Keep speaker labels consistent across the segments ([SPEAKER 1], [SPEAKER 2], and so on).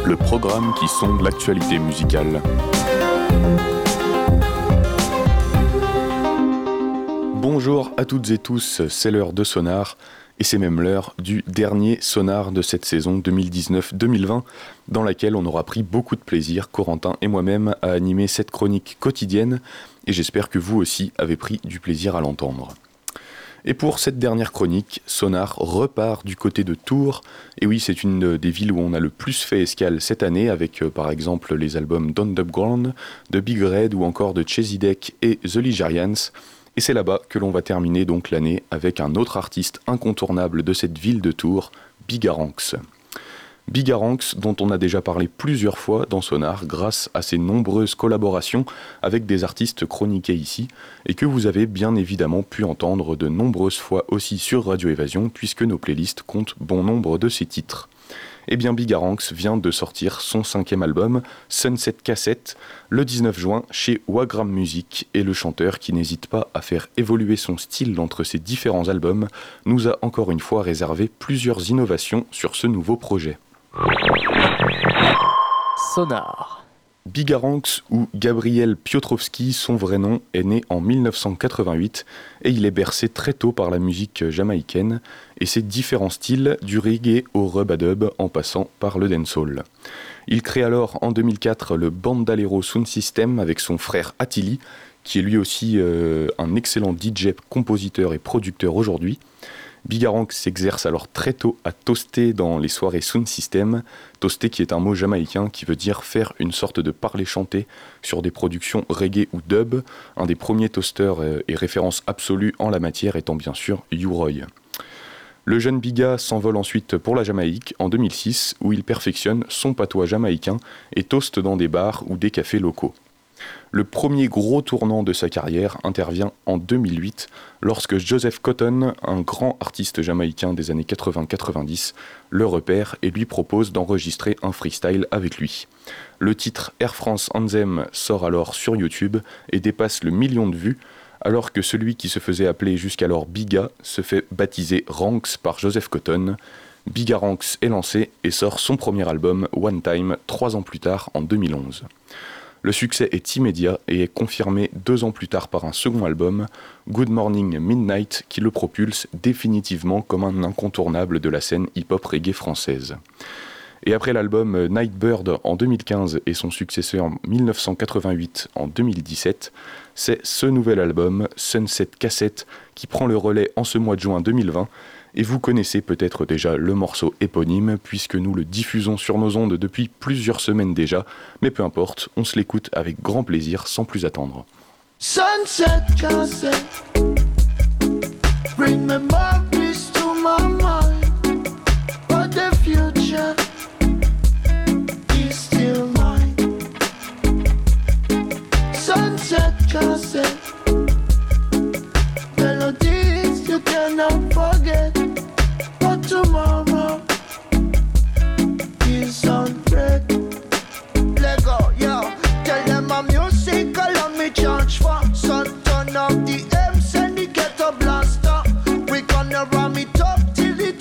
[SPEAKER 1] le programme qui sonde l'actualité musicale. Bonjour à toutes et tous, c'est l'heure de Sonar, et c'est même l'heure du dernier Sonar de cette saison 2019-2020, dans laquelle on aura pris beaucoup de plaisir, Corentin et moi-même, à animer cette chronique quotidienne, et j'espère que vous aussi avez pris du plaisir à l'entendre. Et pour cette dernière chronique, Sonar repart du côté de Tours. Et oui, c'est une des villes où on a le plus fait escale cette année, avec par exemple les albums d'Underground, de Big Red ou encore de Chezidek et The Ligerians. Et c'est là-bas que l'on va terminer donc l'année avec un autre artiste incontournable de cette ville de Tours, Bigaranx. Bigaranx, dont on a déjà parlé plusieurs fois dans Sonar grâce à ses nombreuses collaborations avec des artistes chroniqués ici, et que vous avez bien évidemment pu entendre de nombreuses fois aussi sur Radio Évasion, puisque nos playlists comptent bon nombre de ses titres. Eh bien Bigaranx vient de sortir son 5e album, Sunset Cassette, le 19 juin chez Wagram Music, et le chanteur, qui n'hésite pas à faire évoluer son style entre ses différents albums, nous a encore une fois réservé plusieurs innovations sur ce nouveau projet.
[SPEAKER 2] Sonar.
[SPEAKER 1] Bigaranx, ou Gabriel Piotrowski, son vrai nom, est né en 1988 et il est bercé très tôt par la musique jamaïcaine et ses différents styles, du reggae au rub-a-dub en passant par le dancehall. Il crée alors en 2004 le Bandalero Sound System avec son frère Attili, qui est lui aussi un excellent DJ, compositeur et producteur aujourd'hui. Bigaranx s'exerce alors très tôt à toaster dans les soirées sound system, toaster qui est un mot jamaïcain qui veut dire faire une sorte de parler-chanter sur des productions reggae ou dub, un des premiers toasters et référence absolue en la matière étant bien sûr U-Roy. Le jeune Biga s'envole ensuite pour la Jamaïque en 2006 où il perfectionne son patois jamaïcain et toaste dans des bars ou des cafés locaux. Le premier gros tournant de sa carrière intervient en 2008 lorsque Joseph Cotton, un grand artiste jamaïcain des années 80-90, le repère et lui propose d'enregistrer un freestyle avec lui. Le titre Air France Anthem sort alors sur YouTube et dépasse le 1 million de vues, alors que celui qui se faisait appeler jusqu'alors Biga se fait baptiser Ranx par Joseph Cotton. Bigaranx est lancé et sort son premier album One Time 3 ans plus tard en 2011. Le succès est immédiat et est confirmé 2 ans plus tard par un second album, Good Morning Midnight, qui le propulse définitivement comme un incontournable de la scène hip-hop reggae française. Et après l'album Nightbird en 2015 et son successeur 1988 en 2017, c'est ce nouvel album, Sunset Cassette, qui prend le relais en ce mois de juin 2020. Et vous connaissez peut-être déjà le morceau éponyme, puisque nous le diffusons sur nos ondes depuis plusieurs semaines déjà, mais peu importe, on se l'écoute avec grand plaisir, sans plus attendre.
[SPEAKER 3] Sunset cassette, bring memories to my mind, but the future is still mine. Sunset cassette, melodies you cannot forget. Tomorrow is on break. Let go, yo. Tell them my music allow me charge for. So turn up the M, send the ghetto blaster. We gonna ram it up till it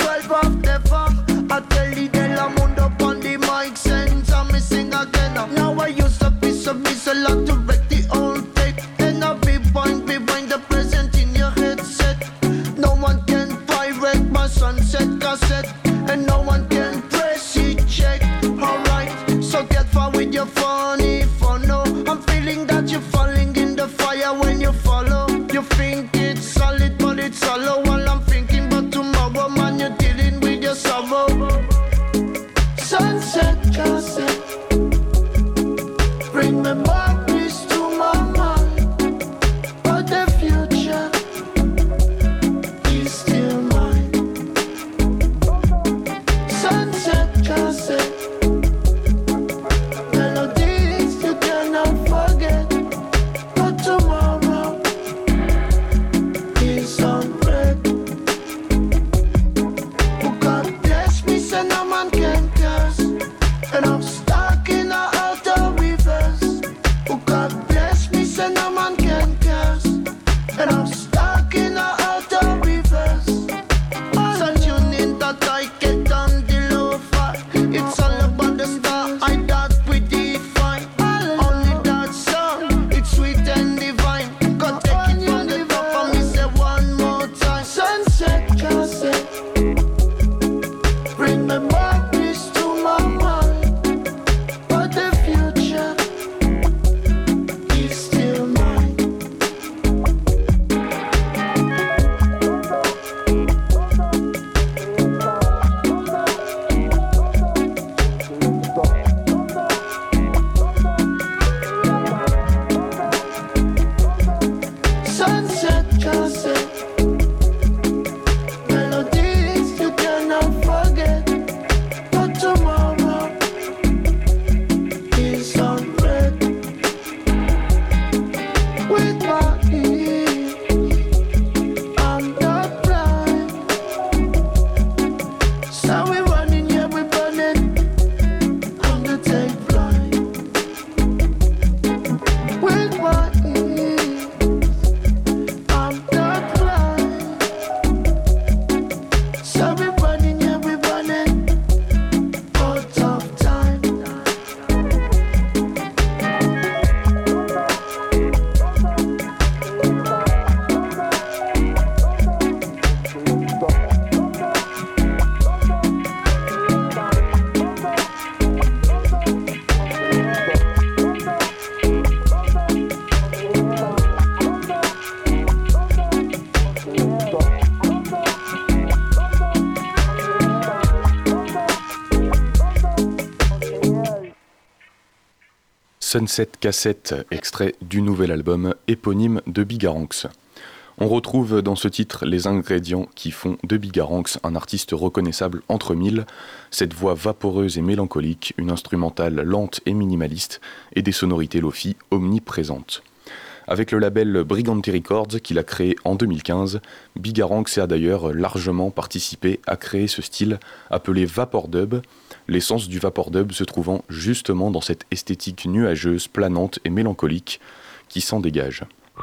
[SPEAKER 3] So we running, yeah, we burning. I'm gonna take flight with my ease. I'm not flying. So we running, yeah, we running. Out of time.
[SPEAKER 1] Sunset Cassette, extrait du nouvel album éponyme de Bigaranx. On retrouve dans ce titre les ingrédients qui font de Bigaranx un artiste reconnaissable entre mille, cette voix vaporeuse et mélancolique, une instrumentale lente et minimaliste, et des sonorités lofi omniprésentes. Avec le label Brigante Records qu'il a créé en 2015, Bigaranx a d'ailleurs largement participé à créer ce style appelé Vapor Dub, l'essence du Vapor Dub se trouvant justement dans cette esthétique nuageuse, planante et mélancolique qui s'en dégage.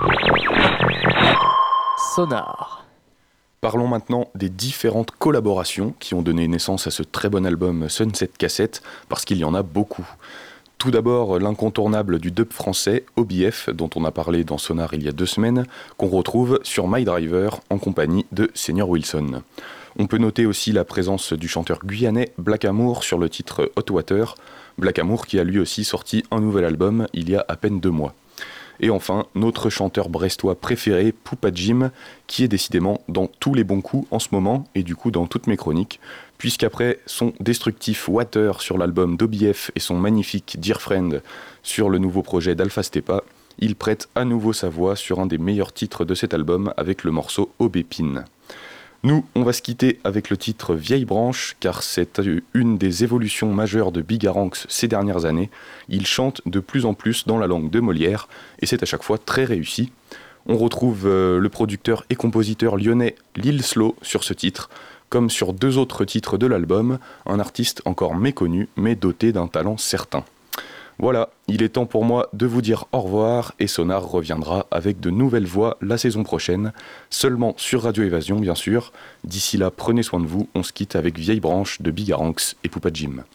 [SPEAKER 2] Sonar.
[SPEAKER 1] Parlons maintenant des différentes collaborations qui ont donné naissance à ce très bon album Sunset Cassette, parce qu'il y en a beaucoup. Tout d'abord, l'incontournable du dub français, OBF, dont on a parlé dans Sonar il y a 2 semaines, qu'on retrouve sur My Driver en compagnie de Senior Wilson. On peut noter aussi la présence du chanteur guyanais Black Amour sur le titre Hot Water, Black Amour qui a lui aussi sorti un nouvel album il y a à peine 2 mois. Et enfin, notre chanteur brestois préféré, Poupa Jim, qui est décidément dans tous les bons coups en ce moment, et du coup dans toutes mes chroniques, puisqu'après son destructif Water sur l'album d'OBF et son magnifique Dear Friend sur le nouveau projet d'Alpha Stepa, il prête à nouveau sa voix sur un des meilleurs titres de cet album avec le morceau Aubépine. Nous, on va se quitter avec le titre Vieille Branche, car c'est une des évolutions majeures de Bigaranx ces dernières années. Il chante de plus en plus dans la langue de Molière, et c'est à chaque fois très réussi. On retrouve le producteur et compositeur lyonnais Lil Slow sur ce titre, comme sur 2 autres titres de l'album, un artiste encore méconnu, mais doté d'un talent certain. Voilà, il est temps pour moi de vous dire au revoir et Sonar reviendra avec de nouvelles voix la saison prochaine, seulement sur Radio Évasion bien sûr. D'ici là, prenez soin de vous, on se quitte avec Vieille Branche de Bigaranx et Poupa Jim.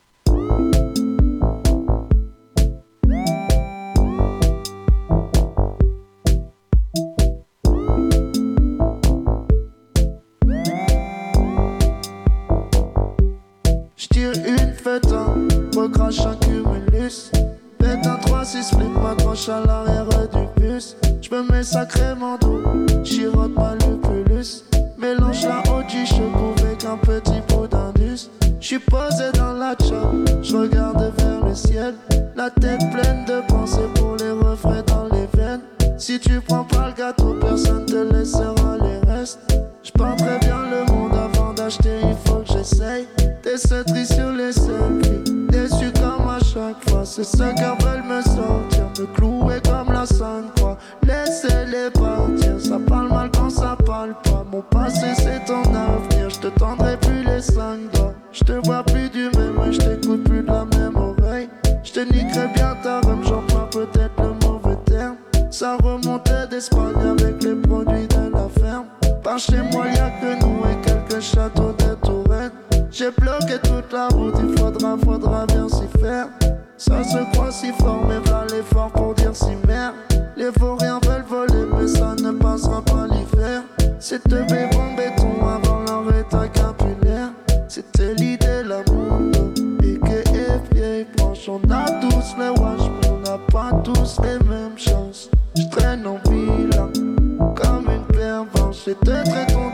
[SPEAKER 3] J'tire une fête, recrache un cumulus. Faites un 3-6 split, m'accroche à l'arrière du bus. J'me mets sacrément doux, chirote pas le pelus. Mélange la OG, je avec un petit pot d'indus. J'suis posé dans la chop, j'regarde vers le ciel. La tête pleine de pensées pour les refrains dans les veines. Si tu prends pas le gâteau, personne te laissera les restes. J'peins très bien le monde avant d'acheter, il faut que j'essaye. Des ceintries sur les selfies, déçu comme à chaque fois. C'est ceux qui veulent me sortir, me clouer comme la Sainte Croix. Laissez-les partir, ça parle mal quand ça parle pas. Mon passé c'est ton avenir, je te tendrai plus les 5 doigts. Je te vois plus du même œil, je t'écoute plus de la même oreille. Je te niquerai bien ta rhum, j'emploie peut-être le mauvais terme. Ça remontait d'Espagne avec les produits de la ferme. Par chez moi y'a que nous et quelques châteaux de Touraine. J'ai bloqué toute la route, il faudra bien s'y faire. Ça se croit si fort, mais v'là l'effort pour dire si merde. Les vauriens veulent voler, mais ça ne passera pas l'hiver. C'est te bébé en béton avant leur état capillaire. C'était l'idée, l'amour, et que vieille branche. On a tous les wash, mais on n'a pas tous les mêmes chances. J'traîne en villa, comme une pervenche. Et te traite ton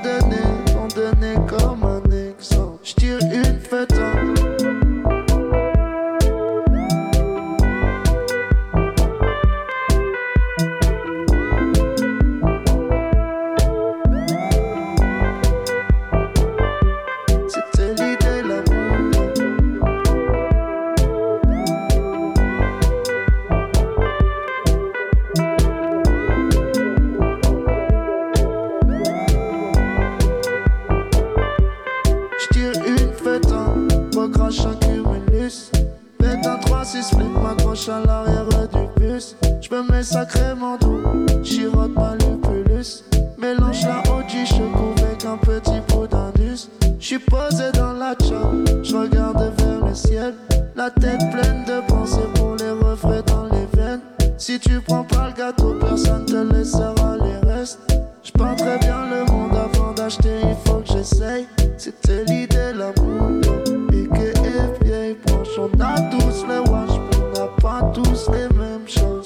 [SPEAKER 3] donné comme un exemple. J'tire une fête. J'tire une m'accroche un cumulus. Pète un 3-6 flip, m'accroche à l'arrière du bus. J'me mets sacrément doux, chirote pas lupulus. Mélange la OG, je couvre avec un petit pot d'indus. J'suis posé dans la chambre, j'regarde vers le ciel. La tête pleine de pensées pour les refrains dans les veines. Si tu prends pas le gâteau, personne te laissera les restes. J'peins très bien le monde avant d'acheter, il faut que j'essaye. C'était l'idée, l'amour, et que vieille branche. On a tous les wash, mais on n'a pas tous les mêmes choses.